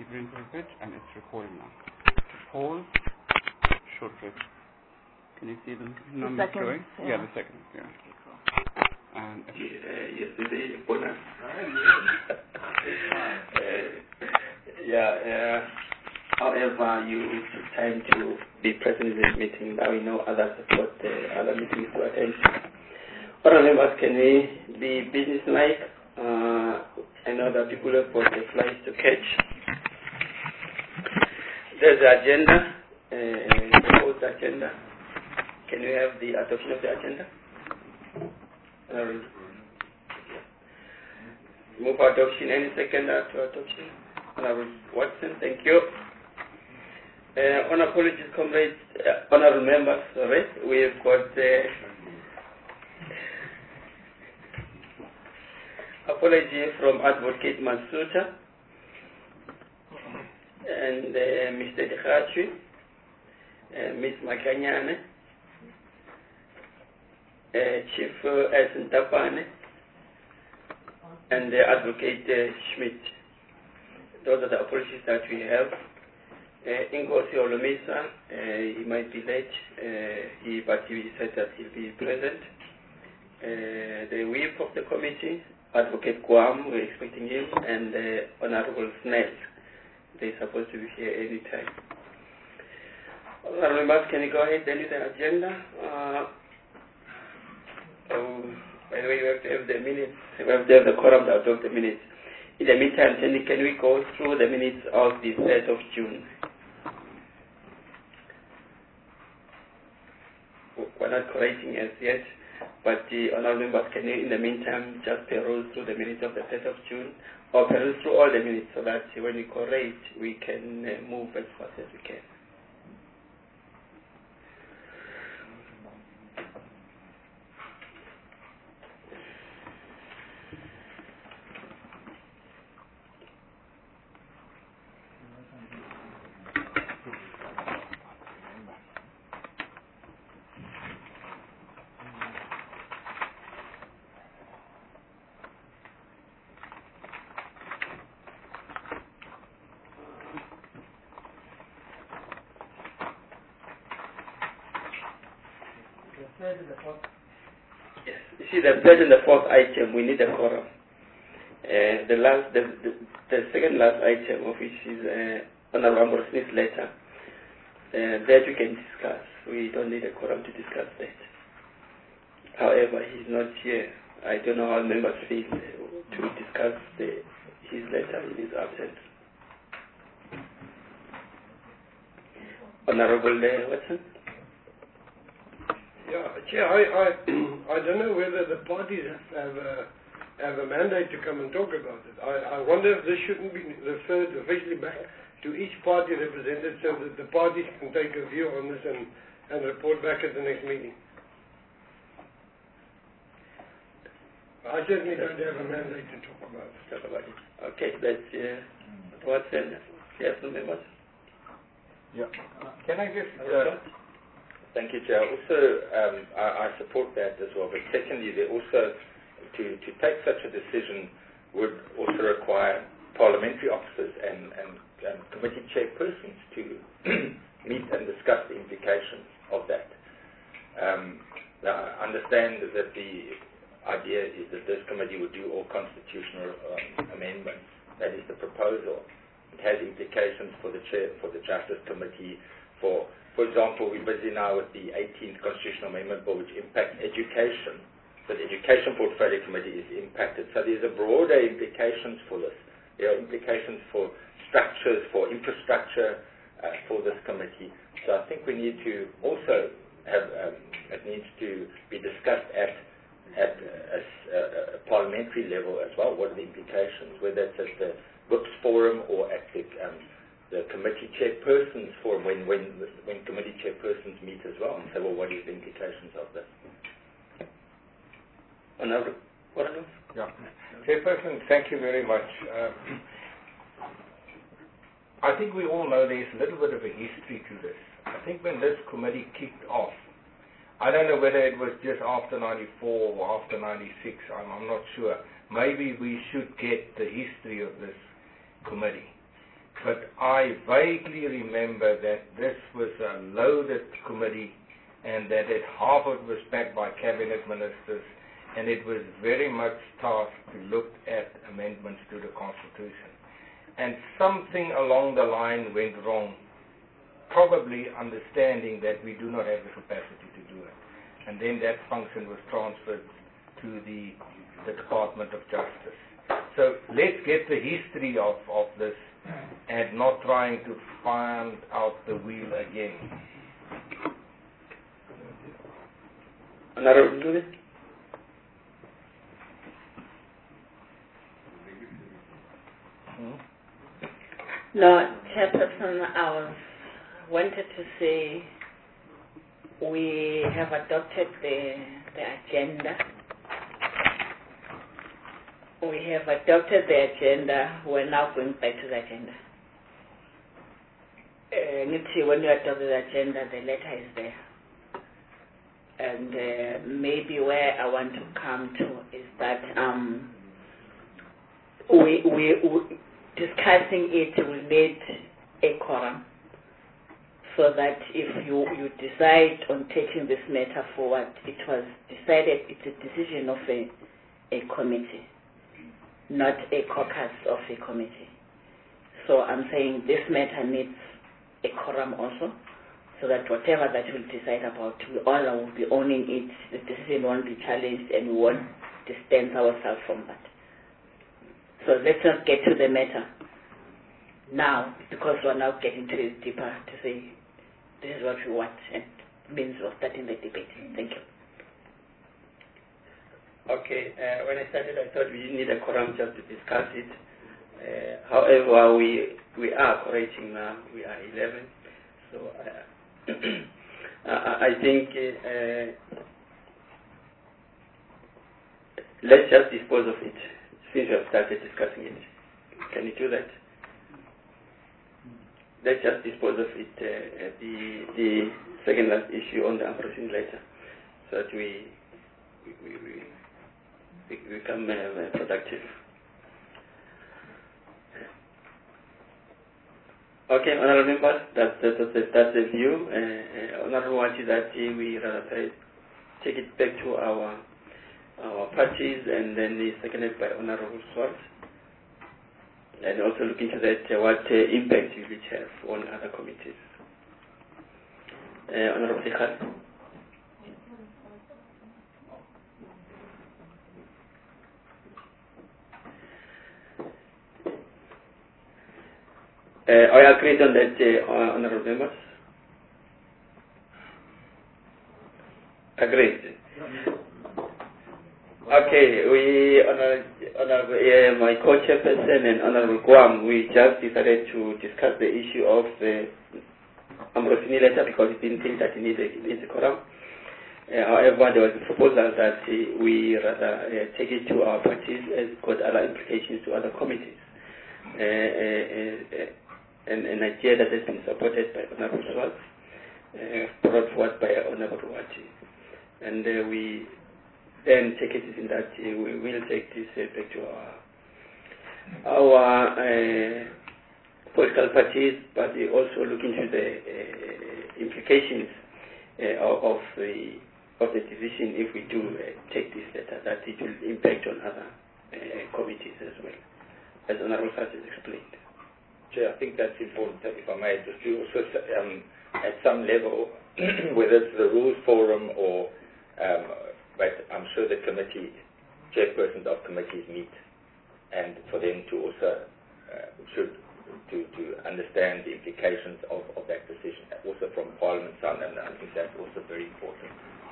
keep it in for a bit, and it's recording now. Pause. Short clip. Can you see the numbers going? Yeah, the seconds. Yeah. Okay, cool. And yesterday, bonus. However, you took time to be present in this meeting. Now we know others have got other meetings to attend. Other members, can we be business-like? I know that people have got the flights to catch. There's the agenda, the proposed agenda. Can we have the adoption of the agenda? Move adoption. Any seconder to adoption? Honorable Watson, thank you. On apologies, comrades, honorable members, we've got apology from Advocate Masuta and Mr. Dikhachi, Ms. Makanyane, Chief Esentapane, and Advocate Schmidt. Those are the apologies that we have. Ingosi Olomisa, he might be late, but he said that he'll be present. The whip of the committee, Advocate Guam, we're expecting him, and Honorable Snell. They're supposed to be here any time. Honorable members, can you go ahead and do the agenda? By the way, we have to have the minutes. We have to have the quorum to adopt the minutes. In the meantime, can we go through the minutes of the 3rd of June? We're not correcting as yet, but the honorable members, can you, in the meantime, just peruse through the minutes of the 3rd of June, or peruse through all the minutes so that when we correct, we can move as fast as we can. Yes, you see the third and the fourth item, we need a quorum. The second last item of which is Honorable Smith's letter, that we can discuss. We don't need a quorum to discuss that. However, he's not here. I don't know how members feel to discuss his letter in his absence. Honorable Watson? Yeah, Chair, I don't know whether the parties have a mandate to come and talk about it. I wonder if this shouldn't be referred officially back to each party represented so that the parties can take a view on this and report back at the next meeting. I certainly don't have a mandate to talk about it. Okay, that's Watson. Yes, members? Yeah. Can I just... Thank you, Chair. Also, I support that as well. But secondly, they also, to take such a decision would also require parliamentary officers and committee chairpersons to meet and discuss the implications of that. Now, I understand that the idea is that this committee would do all constitutional amendments. That is the proposal. It has implications for the chair, for the Justice Committee, For example, we're busy now with the 18th Constitutional Amendment Bill, which impacts education. So the Education Portfolio Committee is impacted. So there's a broader implications for this. There are implications for structures, for infrastructure, for this committee. So I think we need to also have, it needs to be discussed at a parliamentary level as well. What are the implications, whether it's at the WIPS forum or at the committee chairpersons forum, when committee chairpersons meet as well and say, well, what is the implications of this? Honorable? Yeah. Chairperson, thank you very much. I think we all know there's a little bit of a history to this. I think when this committee kicked off, I don't know whether it was just after 94 or after 96, I'm not sure. Maybe we should get the history of this committee. but I vaguely remember that this was a loaded committee and that half of it was backed by cabinet ministers, and it was very much tasked to look at amendments to the Constitution. And something along the line went wrong, probably understanding that we do not have the capacity to do it. And then that function was transferred to the Department of Justice. So let's get the history of this and not trying to find out the wheel again. Honorable Lewis? No, Chairperson, I wanted to say we have adopted the agenda. We have adopted the agenda. We're now going back to the agenda. When you adopt the agenda, the letter is there. And maybe where I want to come to is that we discussing it will need a quorum, so that if you decide on taking this matter forward, it was decided it's a decision of a committee, not a caucus of a committee. So I'm saying this matter needs a quorum also, so that whatever that we'll decide about, we all will be owning it, the decision won't be challenged, and we won't distance ourselves from that. So let's not get to the matter now, because we're now getting to it deeper to say this is what we want, and means we're starting the debate. Thank you. Okay, when I started, I thought we need a quorum just to discuss it. However, we are correcting now. We are 11. So I think let's just dispose of it since we have started discussing it. Can you do that? Let's just dispose of it, the second last issue on the Ambrosini letter, so that we become productive. Okay, honorable members, that's the view. Honorable Wachi, that we rather take it back to our parties, and then seconded by Honorable Swart, and also look into that what impact you will have on other committees. Honorable Sekhan. I agree on that, honorable members. Agreed. Okay, my co-chairperson and Honorable Guam, we just decided to discuss the issue of the Ambrosini letter because we didn't think that it needed a quorum. However, there was a proposal that we rather take it to our parties as it's got other implications to other committees. An idea that has been supported by Honorable Swart, brought forward by Honorable Wachi. And we then take it in that we will take this back to our political parties, but we also look into the implications of the decision if we do take this letter, that it will impact on other committees as well, as Honorable Swart has explained. Chair, I think that's important, if I may, just to also, at some level, whether it's the Rules Forum or, but I'm sure the committee, chairpersons of committees meet, and for them to also, to understand the implications of that decision, also from Parliament's side, and I think that's also very important,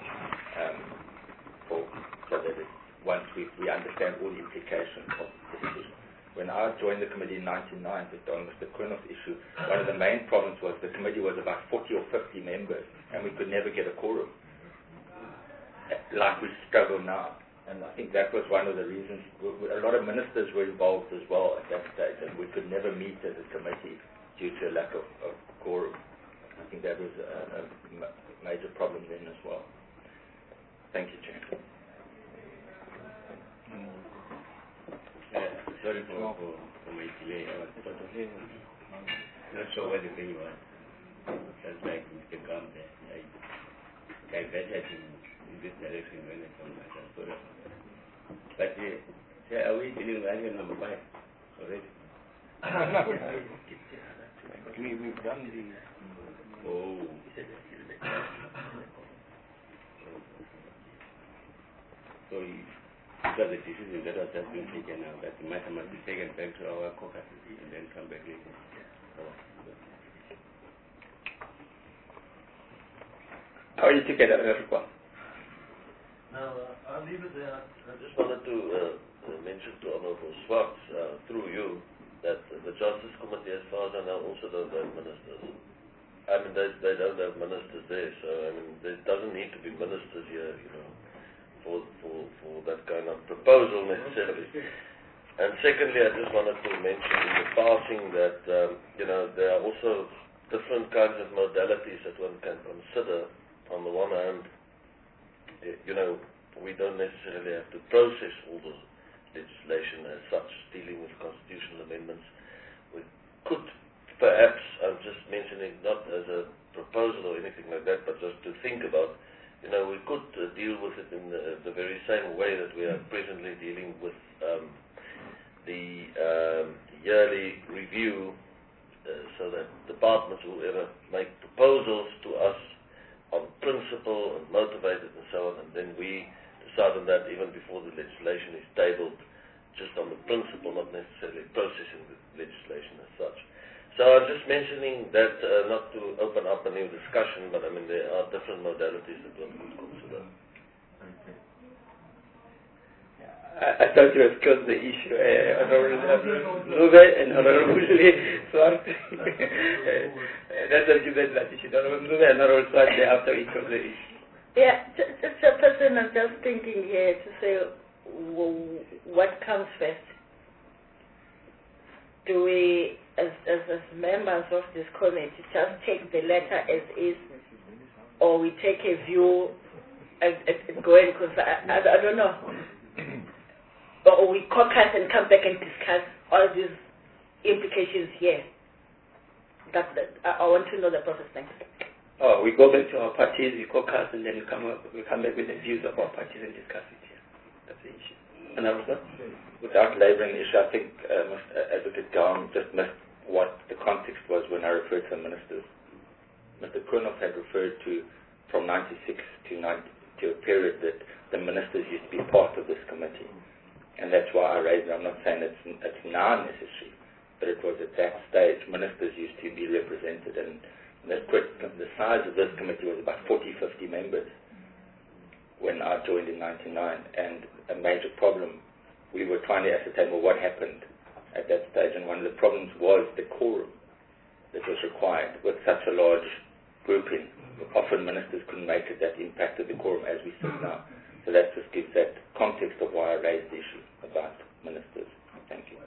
so that once we understand all the implications of the decision. When I joined the committee in 1990 on Mr. Quino's issue, one of the main problems was the committee was about 40 or 50 members, and we could never get a quorum, like we struggle now. And I think that was one of the reasons. A lot of ministers were involved as well at that stage, and we could never meet as a committee due to a lack of quorum. I think that was a major problem then as well. Thank you, Chair. Sorry for my delay. I was totally not sure what the thing was. Just like Mr. Gum there. I diverted in this direction when I found myself. Sorry about that. But are we dealing with item number 5 already? We've done the... Oh. So because the decision that has just been taken now, that the matter must be taken back to our caucus and then come back later. How are you together, Rupa? Now, I'll leave it there. I just wanted to mention to Honorable Swartz, through you, that the Justice Committee, as far as I know, also don't have ministers. I mean, they don't have ministers there, so I mean, there doesn't need to be ministers here, you know, for that kind of proposal necessarily. And secondly, I just wanted to mention in the passing that, you know, there are also different kinds of modalities that one can consider. On the one hand, you know, we don't necessarily have to process all the legislation as such, dealing with constitutional amendments. We could perhaps, I'm just mentioning not as a proposal or anything like that, but just to think about, you know, we could deal with it in the very same way that we are presently dealing with the yearly review, so that departments will ever make proposals to us on principle and motivated and so on, and then we decide on that even before the legislation is tabled, just on the principle, not necessarily processing the legislation as such. So I'm just mentioning that not to open up a new discussion, but I mean there are different modalities that one could consider. I thought you had closed the issue. Honorable Zube and Honorable Swart. That's what you said last issue. Honorable Zube and Honorable Swart after each of the issue. Yeah, just a person, I'm just thinking here to say, what comes first? Do we, as members of this committee, just take the letter as is, or we take a view and go and consider? I don't know. Or we caucus and come back and discuss all these implications here. I want to know the process. Thanks. Oh, we go back to our parties, we caucus, and then we come back with the views of our parties and discuss it here. That's the issue. And without labouring the issue, I think Advocate Gum just missed what the context was when I referred to the ministers. Mr. Koornoff had referred to from 96 to a period that the ministers used to be part of this committee. And that's why I raised it. I'm not saying it's now necessary, but it was at that stage ministers used to be represented, and the size of this committee was about 40, 50 members when I joined in 99, and a major problem, we were trying to ascertain, well, what happened at that stage, and one of the problems was the quorum that was required with such a large grouping. Often ministers couldn't make it, that impacted the quorum as we sit now. So that just gives that context of why I raised the issue about ministers. Thank you.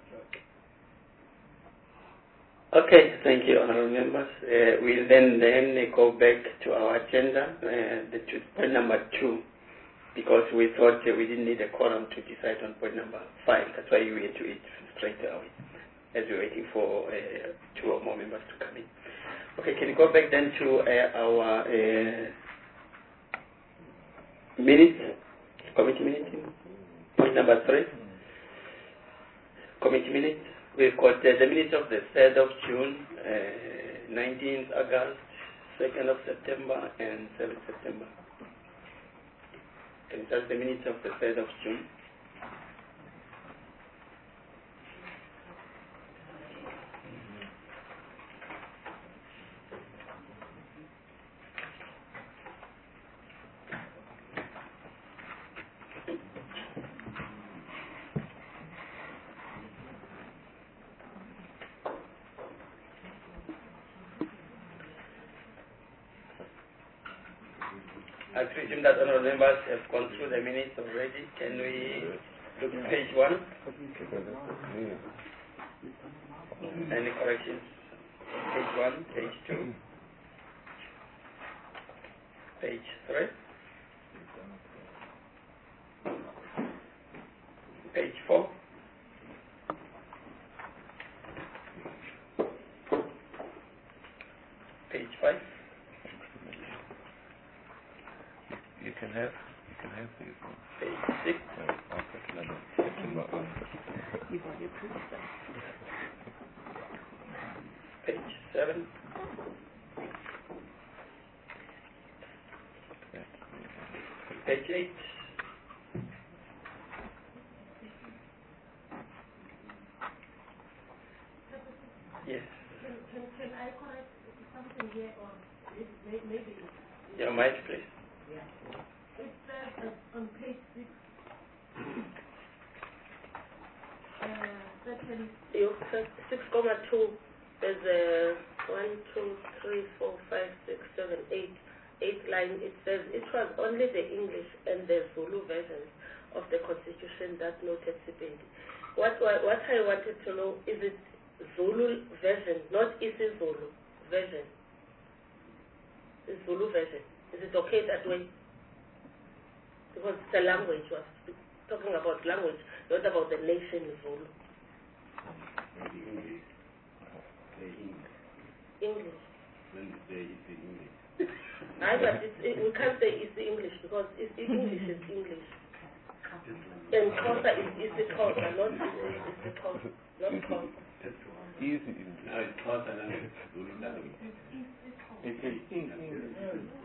Okay, thank you, honourable members. We'll then go back to our agenda, point number 2, because we thought we didn't need a quorum to decide on point number 5. That's why we went to it straight away, as we're waiting for 2 or more members to come in. Okay, can you go back then to our minutes, committee minutes, point number 3, committee minutes. We've got the minutes of the 3rd of June, 19th August, 2nd of September, and 7th September. Can you tell the minutes of the 3rd of June? I presume that honourable members have gone through the minutes already. Can we look at page 1? Any corrections? Page 1, page 2, page 3, page 4. Page 5. You can have these ones. Page 6. Page 7. Page 8. Yes. Can I correct something here or maybe? Your mic, please. It says on page 6, certain. 6,2. There's a 1, 2, 3, 4, 5, 6, 7, 8 line. It says it was only the English and the Zulu versions of the Constitution that noted Sepedi. What I wanted to know, is it Zulu version, not isiZulu version? The Zulu version. Is it okay that way? Because it's a language. We are talking about language, not about the nation Zulu. English. When you say it's English. We can't say it's the English because it's English is English. And Xhosa is the Xhosa, not is the Xhosa, not Xhosa. Easy English. No, it's Xhosa language, Zulu language. It's English.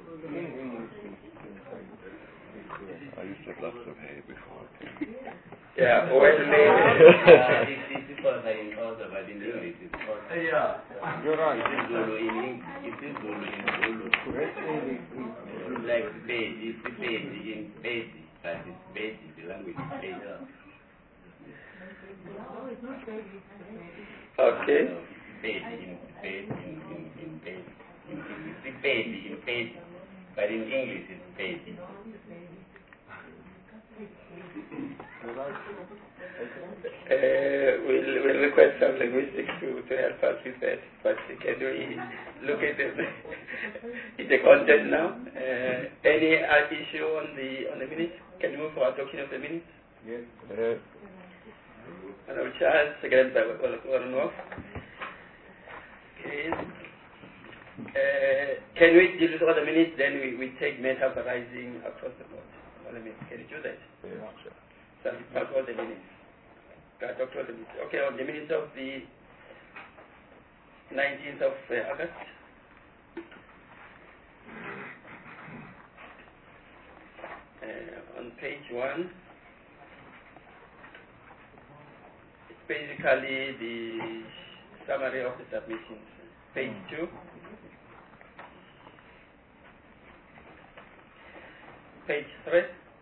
I used to have lots of hay before I came. Yeah, when It's Xhosa in Xhosa, but in English it's Xhosa. Yeah. You're right. It is Zulu in English. It is Zulu in Zulu. Like Sepedi, it's Sepedi in Sepedi, but it's Sepedi, the language is Sepedi. Okay. Sepedi in Sepedi, but in English it's Sepedi. We'll request some linguistics to help us with that, but can we look at the content now? Any issue on the minutes? Can you move for adoption of the minutes? Yes. Honorable Charles, seconded by Warnoff. Okay. Can we deal with all the minutes, then we take matters arising across the board? All the minutes. Can you do that? Yeah, sure. So pass all the minutes. Doctor, okay, on the minutes of the 19th of August. On page 1, it's basically the summary of the submissions. Page 2. Page 3.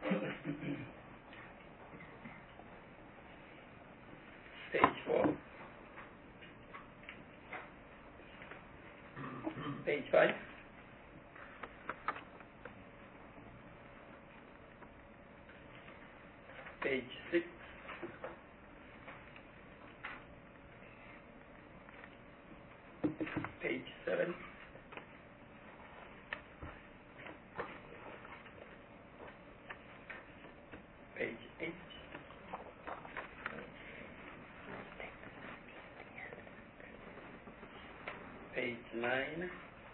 Page 4. Page 5. Page 6. Page 7. Page 8. Page 9.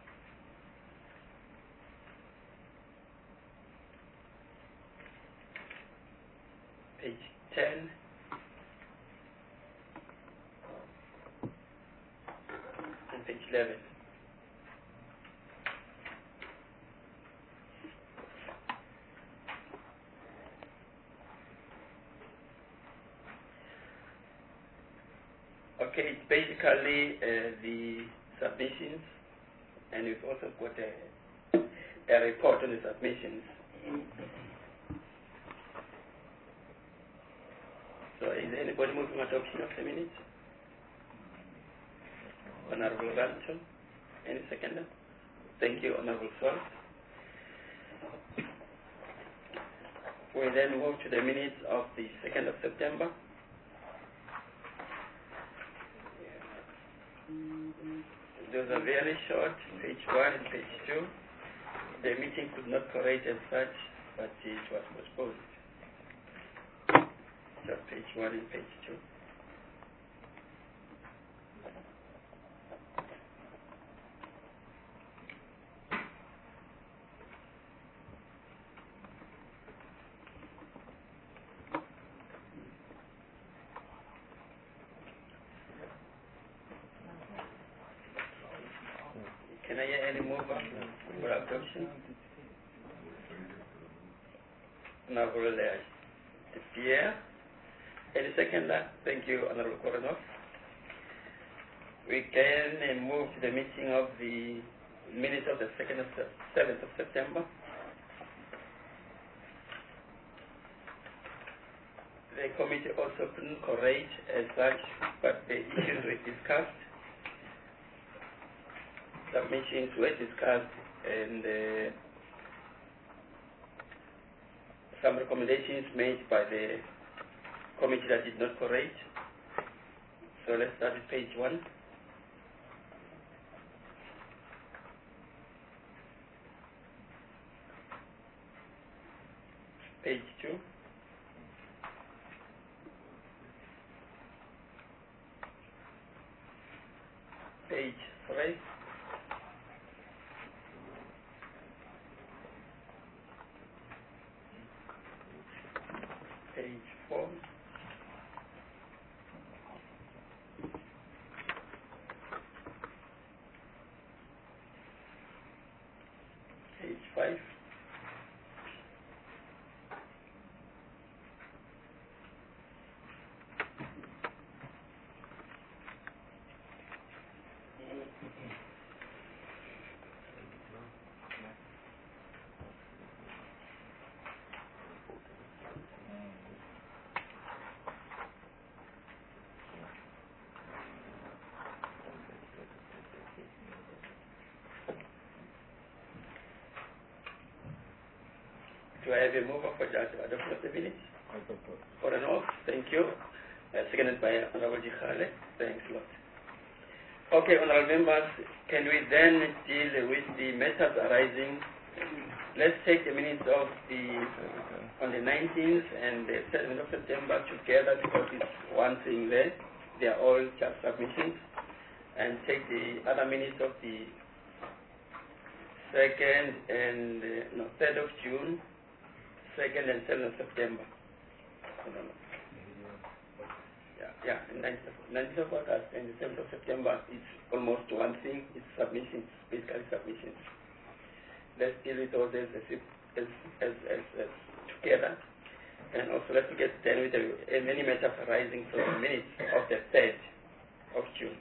Page 10. And page 11. Okay, it's basically the submissions, and we've also got a report on the submissions. So is anybody moving adoption of the minutes? Honorable Rancho, any seconder? Thank you, Honorable Swart. We then move to the minutes of the 2nd of September. Those are very short, page 1 and page 2. The meeting could not correct as such, but it was postponed. Just page 1 and page 2. Can I hear any mover for adoption? Honorable Pierre. Any seconder? Thank you, Honorable Koronov. We can move to the meeting of the minutes of the 7th of September. The committee also couldn't correct as such, but the issues were discussed. Submissions were discussed, and some recommendations made by the committee that did not correct. So let's start with page 1. Page 2. Page 3. Page 4. Page 5. Do I have a mover for that adoption of the minutes? For an oath, thank you. Seconded by Honorable Jikhale. Thanks a lot. Okay, honorable members, can we then deal with the matters arising? Let's take the minutes of on the 19th and the 7th of September together because it's one thing there. They are all just submissions. And take the other minutes of the 2nd and 3rd of June, 2nd and 7th of September. Yeah, 9th of August and the 7th of September, it's almost one thing. It's submissions, basically submissions. Let's deal with all this as together. And also let's get done with many matters arising from the minutes of the 3rd of June.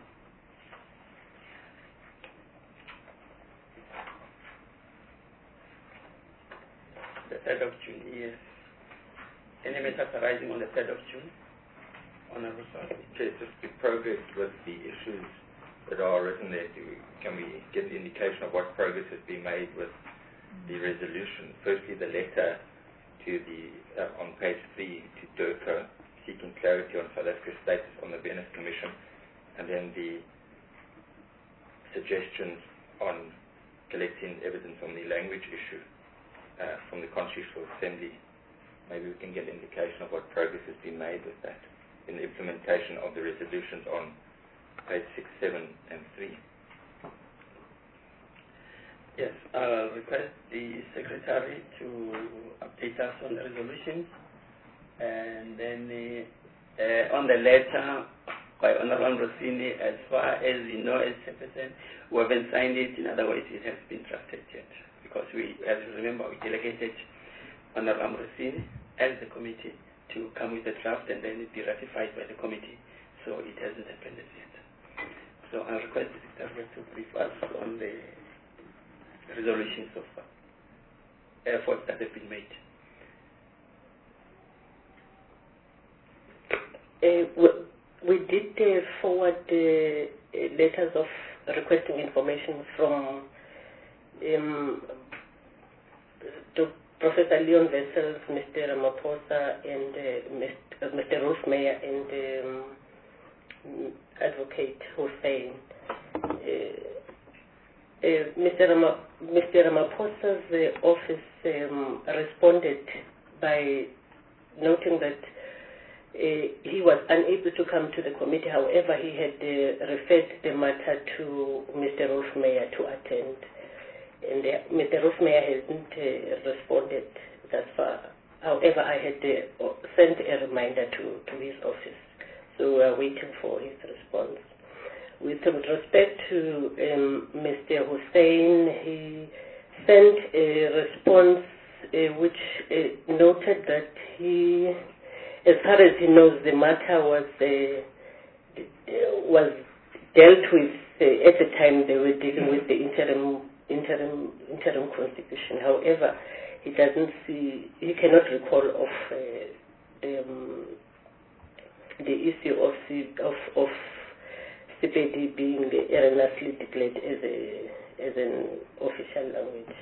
The 3rd of June, yes. Any matters arising on the 3rd of June? Honorable Sir. Chair, just to progress with the issues that are written there, can we get the indication of what progress has been made with the resolution? Firstly, the letter to on page 3 to DIRCO, seeking clarity on South Africa's status on the Venice Commission, and then the suggestions on collecting evidence on the language issue from the Constitutional Assembly. Maybe we can get an indication of what progress has been made with that in the implementation of the resolutions on page 6, 7, and 3. Yes, I'll request the Secretary to update us on the resolutions, and then on the letter by Honorable Rossini, as far as we know as Chairperson, we haven't signed it. In other words, it has been drafted yet, because we, as you remember, we delegated Honorable Rossini as the committee to come with the draft and then it be ratified by the committee. So it hasn't happened as yet. So I request the Secretary to brief us on the resolutions of efforts that have been made. We did forward letters of requesting information from to Professor Leon Wessels, Mr. Ramaphosa, and Mr. Roofmeyer, and Advocate Hussein. Mr. Ramaphosa's office responded by noting that he was unable to come to the committee. However, he had referred the matter to Mr. Roofmeyer to attend. And Mr. Roofmeyer hasn't responded thus far. However, I had sent a reminder to his office. So we are waiting for his response. with respect to Mr. Hussein, he sent a response which noted that he, as far as he knows, the matter was dealt with at the time they were dealing with the interim constitution. However, he cannot recall of the issue of CPD being erroneously declared as an official language.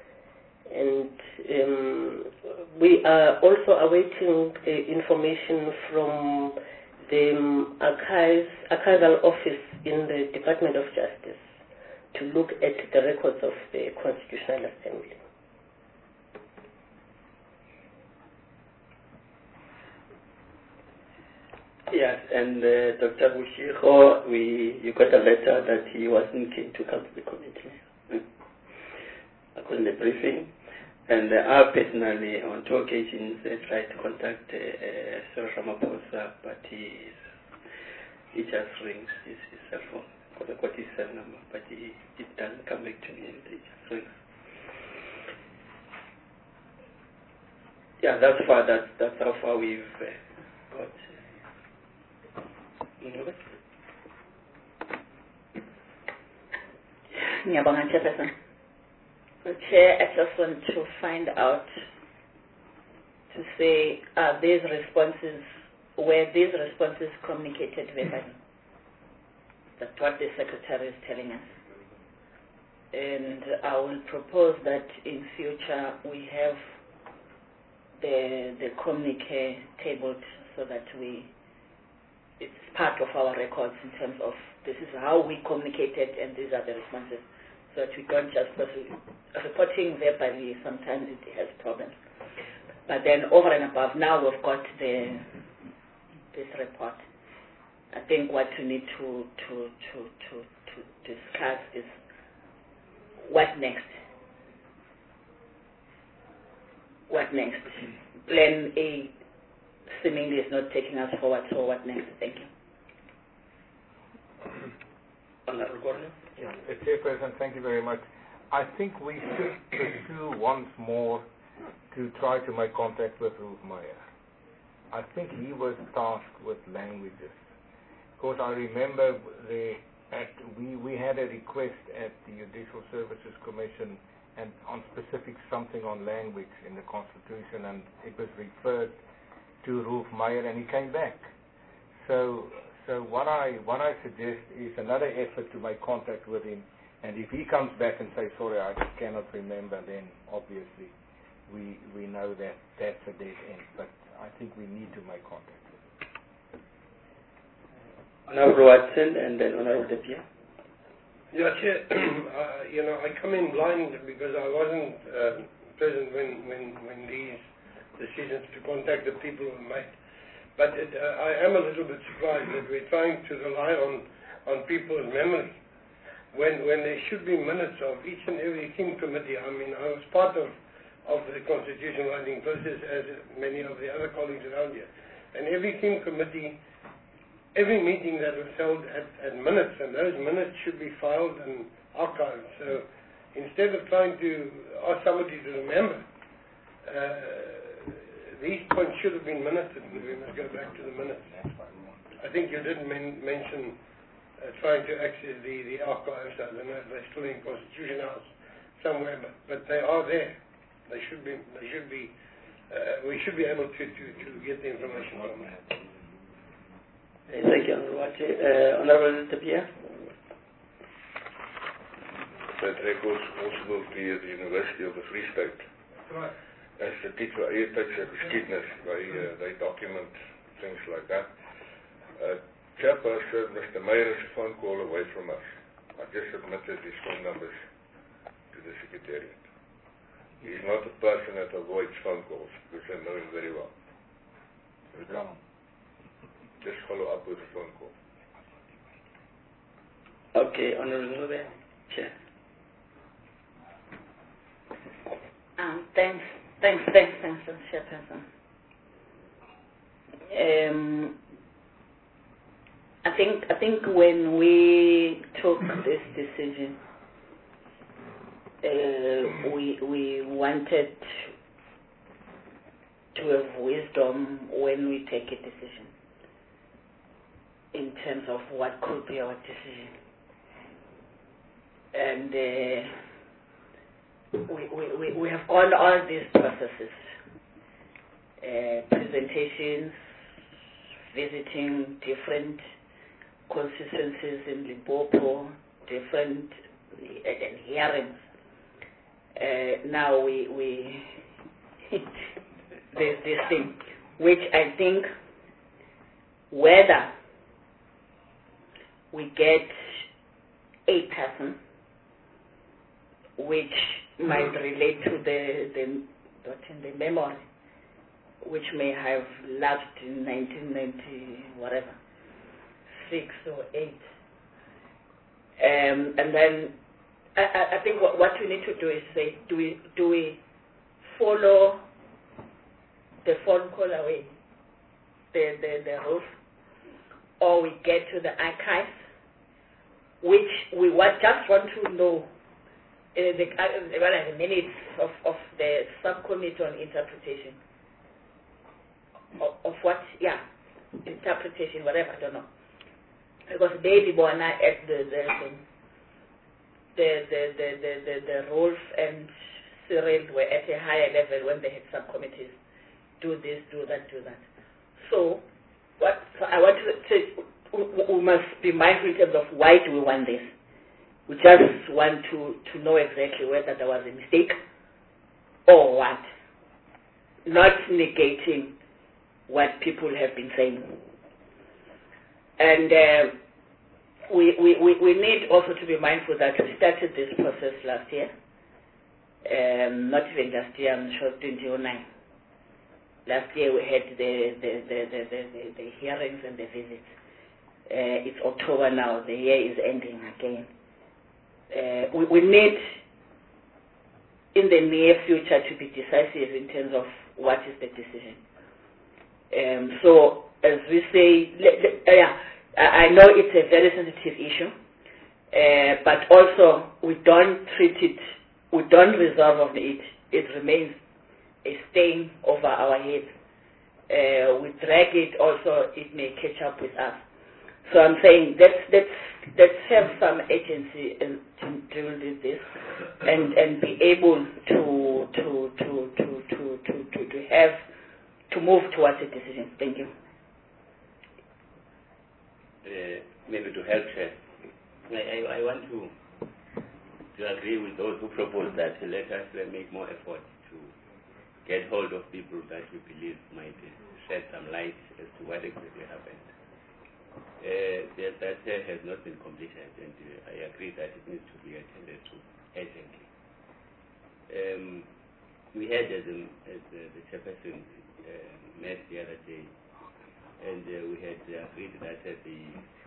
And we are also awaiting information from the archival office in the Department of Justice to look at the records of the Constitutional Assembly. Yes, and Dr. Bushiho, you got a letter that he wasn't keen to come to the committee. According to the briefing. And I personally, on 2 occasions, tried to contact Sir Ramaphosa, but he just rings his cell phone. I got his cell number, but he doesn't come back to me, and he just rings. Yeah, that's how far we've got. Ngiyabonga, Chairperson. Chair, I just want to find out, to say, were these responses communicated verbally? That's what the Secretary is telling us. And I will propose that in future we have the communique tabled so that it's part of our records in terms of this is how we communicated and these are the responses, so that we don't just reporting verbally, sometimes it has problems. But then over and above, now we've got this report. I think what we need to discuss is what next. What next? Plan A seemingly is not taking us forward, so what next? Thank you. Honorable Gordon. Yeah, Chairperson, thank you very much. I think we should pursue once more to try to make contact with Ruth Meyer. I think he was tasked with languages. Of course, I remember we had a request at the Judicial Services Commission and on specific something on language in the Constitution, and it was referred to Ruth Meyer, and he came back. So what I suggest is another effort to make contact with him, and if he comes back and says, sorry, I cannot remember, then obviously we know that that's a dead end. But I think we need to make contact with him. Honorable Watson and then Honorable Deputy. Yeah, Chair, I come in blind because I wasn't present when these decisions to contact the people were made. But I am a little bit surprised that we're trying to rely on people's memory when there should be minutes of each and every team committee. I mean, I was part of the constitution writing process, as many of the other colleagues around here. And every team committee, every meeting that was held at minutes, and those minutes should be filed and archived. So instead of trying to ask somebody to remember, these points should have been minuted, and we must go back to the minutes. I think you did mention trying to access the archives. I don't know if they're still in Constitution House somewhere, but they are there. They should be. We should be able to get the information from there. Thank you, Honorable Tapia. That records also will clear the University of the Free State. Right. As the teacher, eie tydse geskiedenis, they document things like that. Chairperson, Mr. Meyer is a phone call away from us. I just submitted his phone numbers to the Secretariat. He's not a person that avoids phone calls, because I know him very well. Just follow up with a phone call. Okay, Honorable Chair. Thanks, Chairperson. I think think when we took this decision, we wanted to have wisdom when we take a decision in terms of what could be our decision. And we have gone all these processes, presentations, visiting different constituencies in Limpopo, different hearings. Now we there's this thing, which I think whether we get a person which might relate to the memory, which may have lapsed in 1990, whatever, 6 or 8. And then I think what we need to do is say, do we follow the phone call away, the roof, or we get to the archives, which we just want to know the minutes of the subcommittee on interpretation. Of what? Yeah, interpretation, whatever, I don't know. Because David Bona at the Rolf and Cyril were at a higher level when they had subcommittees. Do this, do that, do that. So I want to say, we must be mindful in terms of why do we want this. We just want to know exactly whether there was a mistake or what. Not negating what people have been saying. And we need also to be mindful that we started this process last year. Not even last year, I'm sure 2009. Last year we had the hearings and the visits. It's October now, the year is ending again. We need in the near future to be decisive in terms of what is the decision. So as we say, I know it's a very sensitive issue, but also we don't treat it, we don't resolve on it. It remains a stain over our heads. We drag it also, it may catch up with us. So I'm saying let's have some agency in dealing with this, and be able to move towards a decision. Thank you. Maybe to help her, I want to agree with those who propose that let us make more effort to get hold of people that we believe might shed some light as to what exactly happened. That has not been completed, and I agree that it needs to be attended to urgently. We had, as the chairperson met the other day, and we had agreed that the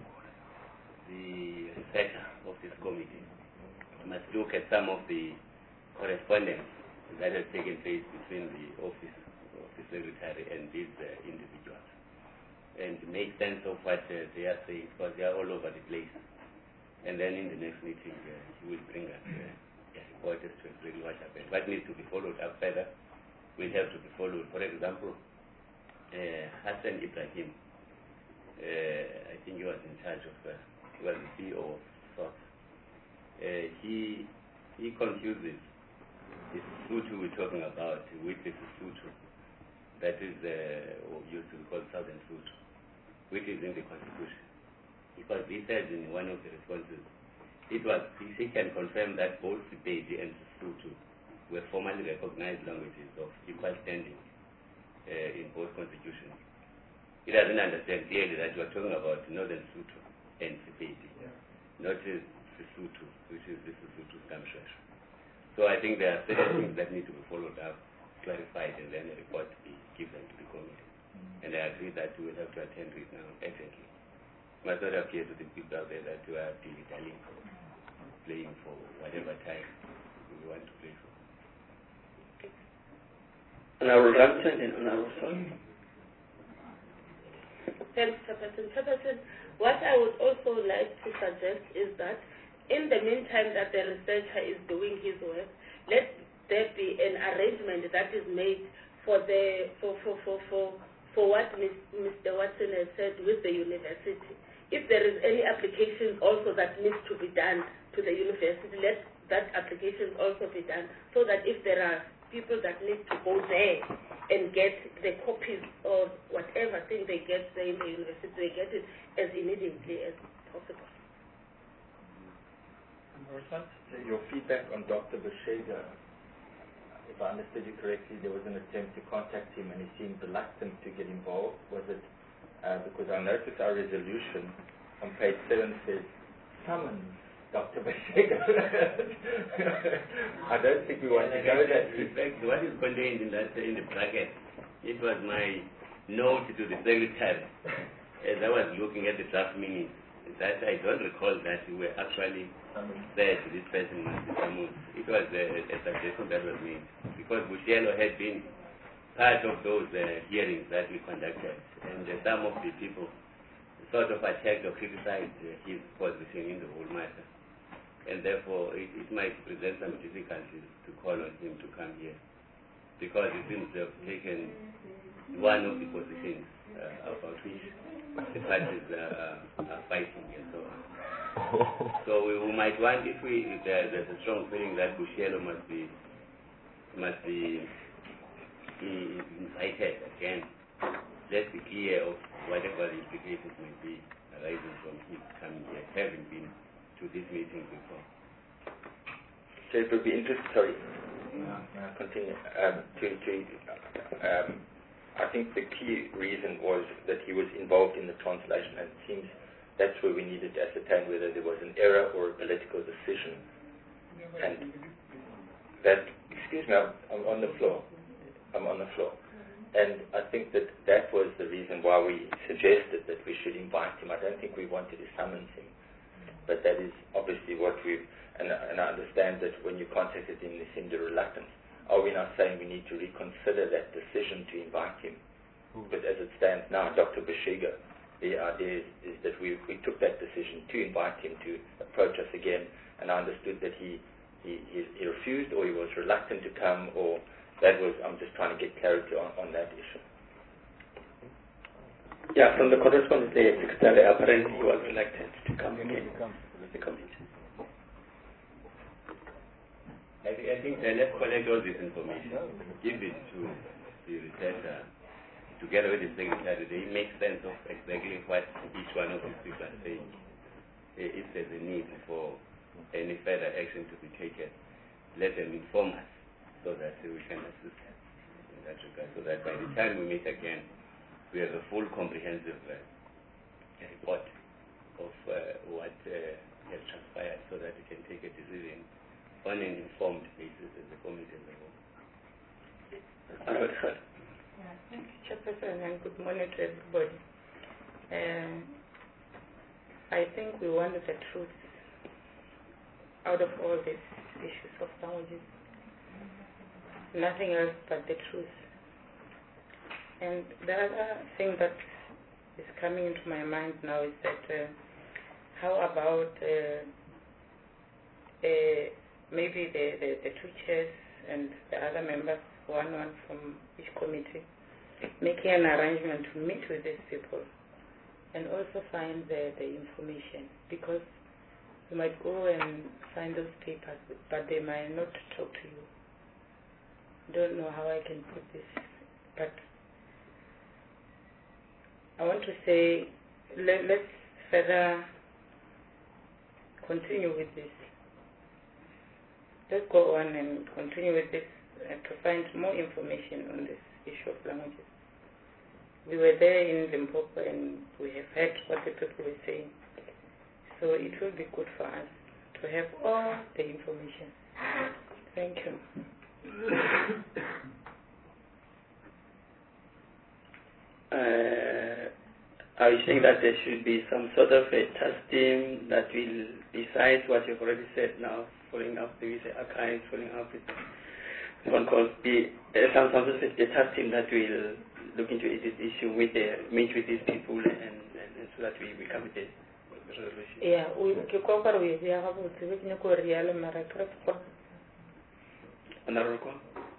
researcher of this committee must look at some of the correspondence that has taken place between the office of the secretary and these individuals, and make sense of what they are saying, because they are all over the place. And then in the next meeting, he will bring us a report as to exactly what happened. What needs to be followed up further will have to be followed. For example, Hassan Ibrahim, I think he was in charge of, he was the CEO of SOS. He confuses this Sutu we're talking about with the Sutu that is used to be called Southern Sutu, which is in the Constitution. Because he says in one of the responses, he can confirm that both Sepedi and Sutu were formally recognized languages of equal standing in both constitutions. He doesn't understand clearly that we're talking about Northern Sutu and Sepedi, not Sutu, which is the Sutu Stamshasha. So I think there are certain things that need to be followed up, clarified, and then a report be given to the committee. And I agree that we will have to attend to it now urgently. It must not appear to the people out there that we are dilly-dallying for playing for whatever time we want to play for. Honorable Rampton and Honorable Son. Thanks, Chairperson. What I would also like to suggest is that in the meantime that the researcher is doing his work, let there be an arrangement that is made for what Mr. Watson has said with the university. If there is any application also that needs to be done to the university, let that application also be done, so that if there are people that need to go there and get the copies or whatever thing they get there in the university, they get it as immediately as possible. Your feedback on Dr. Bashega, if I understood you correctly, there was an attempt to contact him and he seemed reluctant to get involved. Was it because I noticed our resolution on page 7 says, summons Dr. Bashega. I don't think we want to go that. In fact, what is contained in the bracket, it was my note to the secretary as I was looking at the draft minutes, that I don't recall that we were actually said this person must be summoned. It was a suggestion that was made because Bushielo had been part of those hearings that we conducted, and some of the people sort of attacked or criticized his position in the whole matter, and therefore it might present some difficulties to call on him to come here because he seems to have taken one of the positions about which the parties are fighting and so on. So we might want, if there's a strong feeling that Bushielo must be invited again, let's be clear of whatever the implications may be arising from his coming here, having been to this meeting before. So it would be interesting, continue. I think the key reason was that he was involved in the translation, and it seems that's where we needed to ascertain whether there was an error or a political decision. And that, excuse me, I'm on the floor. And I think that was the reason why we suggested that we should invite him. I don't think we wanted to summons him, but that is obviously what we've, and I understand that when you contacted him, there seemed a reluctance. Are we now saying we need to reconsider that decision to invite him? But as it stands now, Dr. Bashega, the idea is that we took that decision to invite him to approach us again, and I understood that he refused, or he was reluctant to come, or that was, I'm just trying to get clarity on that issue. Yeah, from the correspondence, the secretary apparently was reluctant to come again to the committee. I think let's collect all this information, give it to the researcher, together with the secretary. They make sense of exactly what each one of these people are saying. If there's a need for any further action to be taken, let them inform us so that we can assist in that regard, so that by the time we meet again, we have a full comprehensive report of what has transpired, so that we can take a decision on an informed basis as a committee as a whole. Thank you, Chairperson, and good morning to everybody. I think we wanted the truth out of all these issues of languages. Nothing else but the truth. And the other thing that is coming into my mind now is that how about maybe the two chairs and the other members, one from each committee, making an arrangement to meet with these people and also find the information, because you might go and sign those papers, but they might not talk to you. Don't know how I can put this, but I want to say let's further continue with this. Let's go on and continue with this to find more information on this issue of languages. We were there in Limpopo and we have heard what the people were saying. So it will be good for us to have all the information. Thank you. Are you saying that there should be some sort of a task team that will, besides what you've already said now, following up with the archives, following up with phone calls, be some sort of a task team that will look into this issue, meet with these people, and so that we come with a resolution. Yeah, we can cover with the other real American. Another one?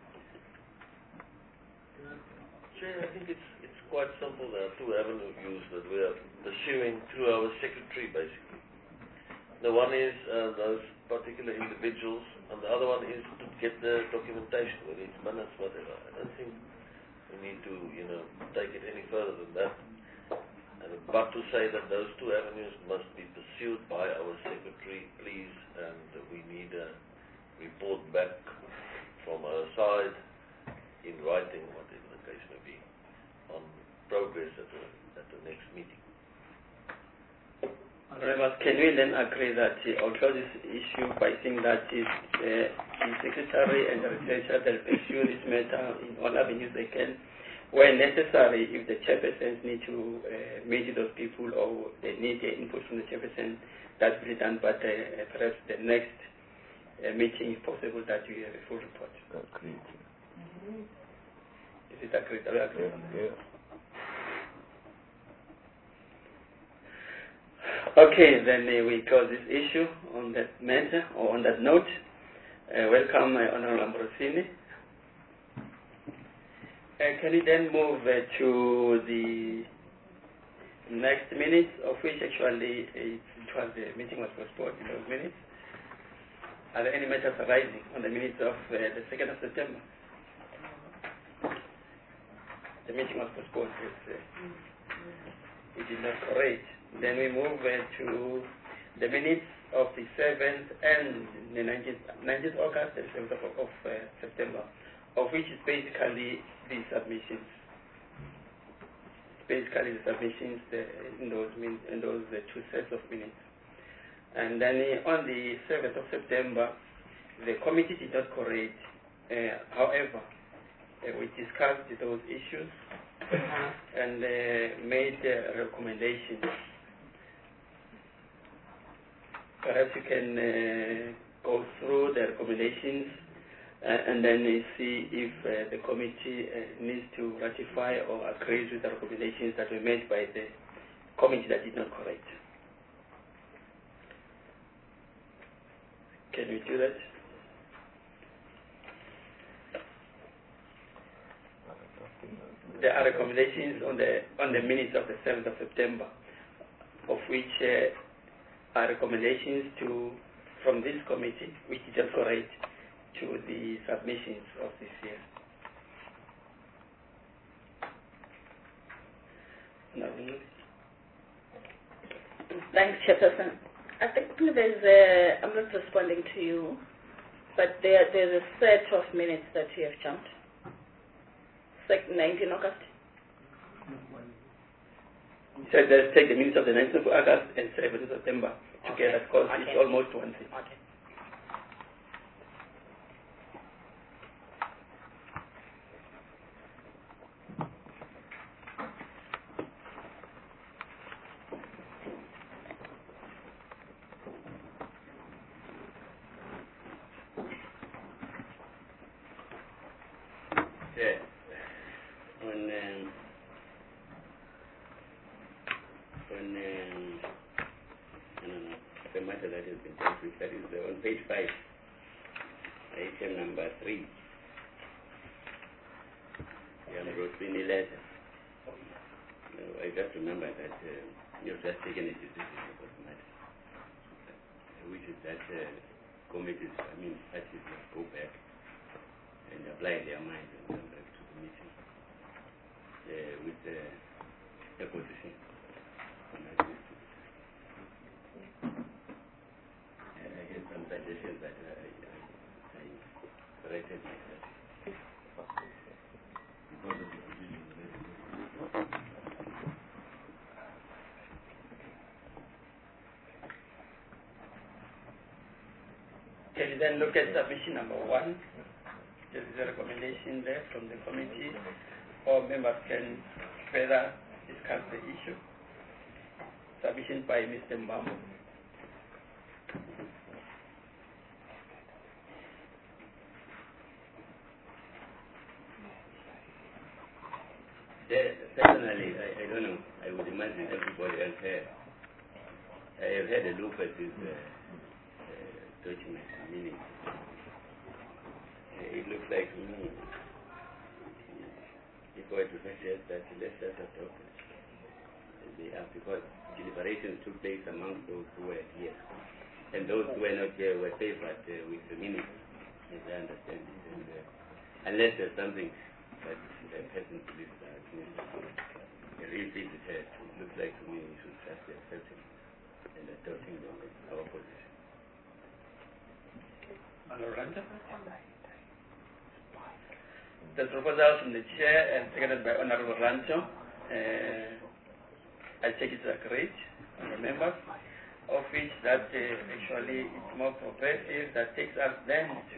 Chair, I think it's quite simple. There are two avenues that we are pursuing through our secretary, basically. The one is those particular individuals, and the other one is to get the documentation, whether it's minutes, whatever. I don't think we need to, take it any further than that. But to say that those two avenues must be pursued by our secretary, please, and we need a report back from our side in writing, whatever the case may be, on progress at the next meeting. Can we then agree that I'll close this issue by saying that the secretary and the researcher will pursue this matter in all avenues they can, where necessary, if the chairpersons need to meet those people or they need input from the chairperson, that will be done, but perhaps the next meeting, if possible, that you have a full report. Agreed. Is it agreed? Are we agreed on that? Yeah. Okay, then we close this issue on that matter, or on that note. Welcome, Honorable Ambrosini. Can we then move to the next minutes, of which actually the meeting was postponed in those minutes? Are there any matters arising on the minutes of the 2nd of September? The meeting was postponed. It did not correct. Then we move to the minutes of the 7th and the 19th August and 7th of September, of which is basically the submissions. Basically the submissions in those two sets of minutes. And then on the 7th of September, the committee did not correct. However, we discussed those issues and made recommendations. Perhaps you can go through the recommendations and then see if the committee needs to ratify or agree with the recommendations that were made by the committee that did not correct. Can we do that? There are recommendations on the minutes of the 7th of September, of which are recommendations from this committee, which is just correct, to the submissions of this year. Thanks, Chairperson. I think there's I'm not responding to you, but there's a set of minutes that you have jumped. 19 August. So let's take the minutes of the 19th of August and 7th of September together, because it's almost one thing. Okay. The matter that has been dealt with, that is on page 5, item number 3. The Ambrosini letter. I just remember that you've just taken a decision about the matter, which is that committees, parties must go back and apply their minds and come back to the meeting with a position on that issue. Some suggestions that I corrected myself because of the confusion. Can you then look at submission number 1? There is a recommendation there from the committee, or members can further discuss the issue. Submission by Mr. Mbambo. personally, I don't know. I would imagine everybody else here. I have had a look at this document, meaning it looks like to me, if I were to suggest that let's just adopt it, because deliberations took place among those who were here. And those who were not here were favored with the minutes, as I understand it. And, unless there's something that the person believes that needs to revisit it, it looks like to me we should just be accepting and adopting our position. Honorable the proposal from the chair and seconded by Honorable Rancho. I take it as agreed, honorable members, of which that actually it's more progressive. That takes us then to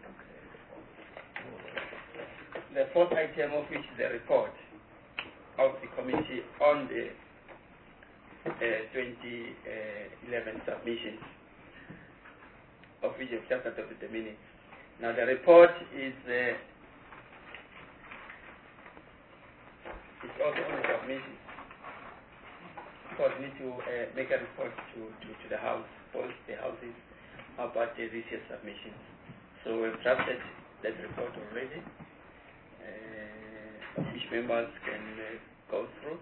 the fourth item, of which is the report of the committee on the 2011 submissions, of which you've just adopted the minutes. Now the report is also on the submission. Because we need to make a report to the House, both the houses, about the this year's submissions. So we've drafted that report already, which members can go through.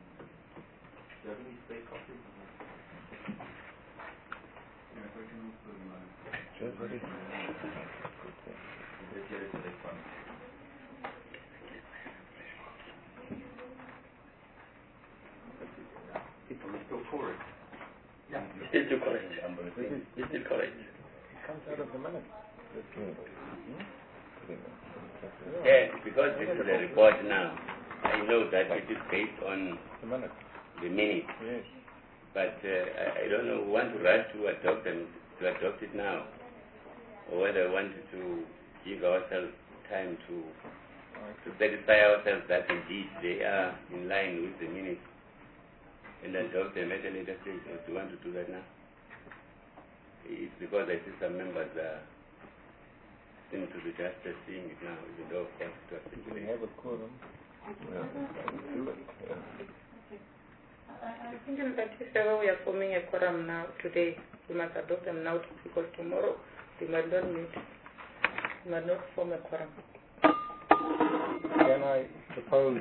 Still for it. Yeah, still correct. Still correct. It comes out of the minutes. Yeah, because this is a report now. I know that it is based on the minutes. Yes. But I don't know who want to rush to adopt it now, or whether I wanted to give ourselves time to satisfy ourselves that indeed they are in line with the minutes and adopt them at a later stage. Or do you want to do that now? It's because I see some members seem to be just seeing it now, even though of course it was Do we have a quorum? I think in that case, we are forming a quorum now today. We must adopt them now because tomorrow we might not meet. We might not form a quorum. Can I propose,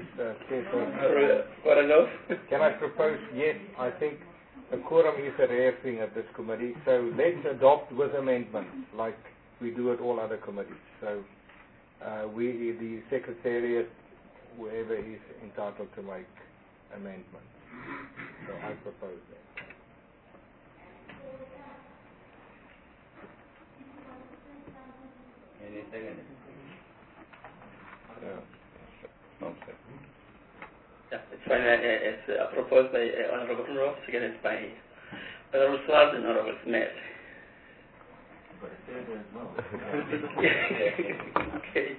can I propose, yes, I think a quorum is a rare thing at this committee, so let's adopt with amendments like we do at all other committees. So the Secretariat, whoever is entitled to make amendments. So I propose that. Any second? Yeah, it's fine. It's proposed by Honorable Ross, seconded by Honorable Swart and Honorable Smith. Okay.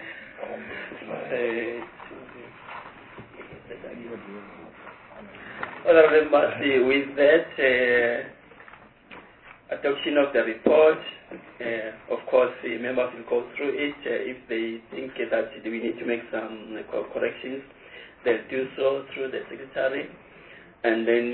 Honorable members, with that adoption of the report, of course, the members will go through it. If they think that we need to make some corrections, they'll do so through the secretary, and then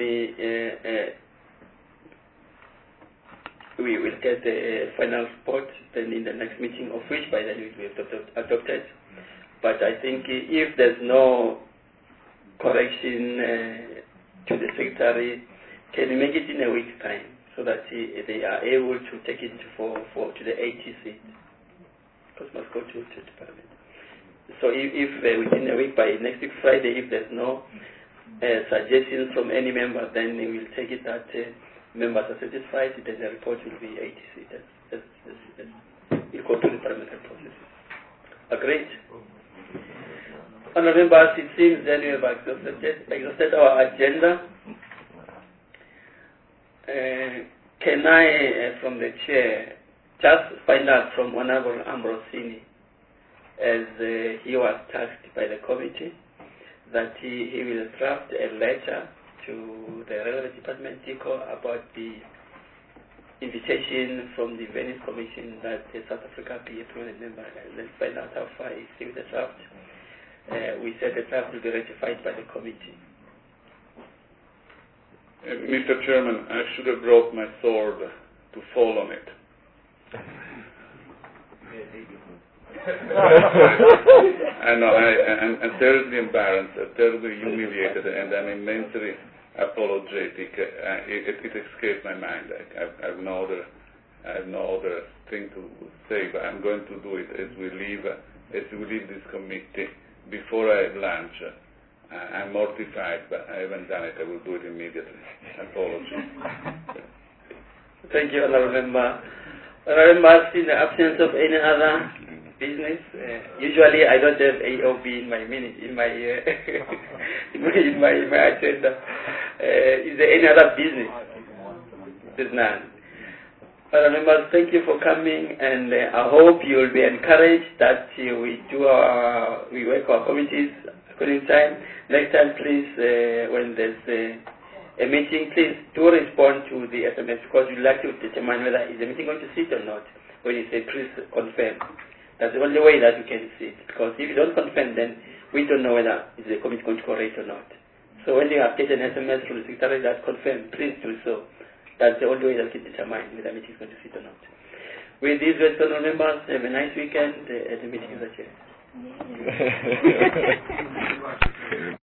we will get the final report then in the next meeting, of which by then it will be adopted. But I think if there's no correction to the secretary, can we make it in a week's time so that they are able to take it to the ATC? Because must go to the Parliament. So if within a week, by next week Friday, if there's no suggestions from any member, then we will take it that members are satisfied, then the report will be ATC. We'll go through the parliamentary process. Agreed? Honourable members, it seems then we have exhausted our agenda. Can I, from the chair, just find out from Honourable Ambrosini, as he was tasked by the committee, that he will draft a letter to the relevant department about the invitation from the Venice Commission that South Africa be a permanent member, and then find out how far is with the draft. we said the draft will be ratified by the committee. Mr. Chairman, I should have brought my sword to fall on it. I'm terribly embarrassed, terribly humiliated, and I'm immensely apologetic. It escaped my mind. I have no other thing to say, but I'm going to do it as we leave this committee before I have lunch. I'm mortified, but I haven't done it. I will do it immediately. Apologies. Thank you, Honourable Member. Honourable Members, in the absence of any other business, usually I don't have AOB in my in my agenda. Is there any other business? There's none. Honourable Members, thank you for coming, and I hope you will be encouraged that we work our committees according to time. Next time, please, when there's a meeting, please do respond to the SMS, because we'd like to determine whether is the meeting going to sit or not. When you say please confirm, that's the only way that we can sit, because if you don't confirm, then we don't know whether is the committee going to correct or not. So when you have get an SMS from the secretary that confirm, please do so. That's the only way that we can determine whether the meeting is going to sit or not. With these words, honourable members, have a nice weekend. The meeting is adjourned.